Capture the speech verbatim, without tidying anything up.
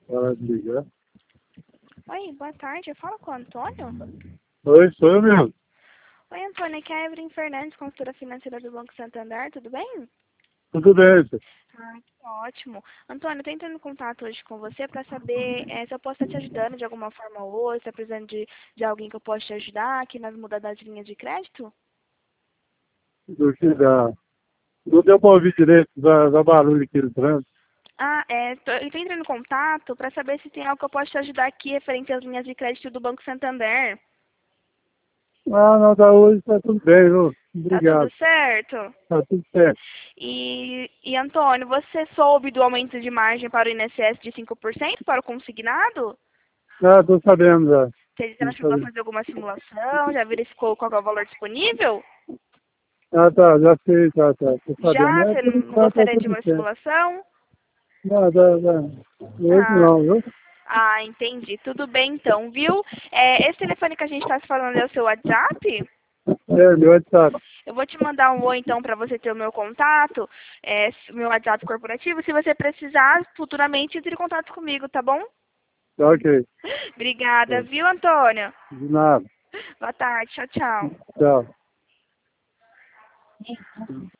Para de ligar. Oi, boa tarde. Eu falo com o Antônio? Oi, sou eu mesmo. Oi, Antônio. Aqui é a Evelyn Fernandes, consultora financeira do Banco Santander. Tudo bem? Tudo bem, senhor? Ah, que ótimo. Antônio, eu tô entrando em contato hoje com você para saber eh, se eu posso estar te ajudando de alguma forma ou outra, se tá precisando de, de alguém que eu possa te ajudar aqui nas mudadas das linhas de crédito. Do que dá. Não deu para ouvir direito da, da barulho aqui do trânsito. Ah, é, tô, eu tô entrando em contato para saber se tem algo que eu possa te ajudar aqui referente às linhas de crédito do Banco Santander. Ah, não, tá hoje, tá tudo bem, viu? Tá tudo Obrigado. certo? Tá tudo certo. E, e Antônio, você soube do aumento de margem para o I N S S de cinco por cento para o consignado? Ah, tô sabendo já. Você já Tô chegou a sabendo. fazer alguma simulação? Já verificou qual é o valor disponível? Ah, tá, já sei, tá, tá. Tô sabendo. Já? Mas Você por não enquanto tá gostaria de tudo uma certo. simulação? Não, tá, tá. Hoje Ah, não, viu? ah, entendi. Tudo bem então, viu? É, esse telefone que a gente está se falando é o seu WhatsApp? É, meu WhatsApp. Eu vou te mandar um oi então para você ter o meu contato, é, o meu WhatsApp corporativo. Se você precisar, futuramente entre em contato comigo, tá bom? Tá ok. Obrigada, É. viu, Antônio? De nada. Boa tarde, tchau, tchau. Tchau.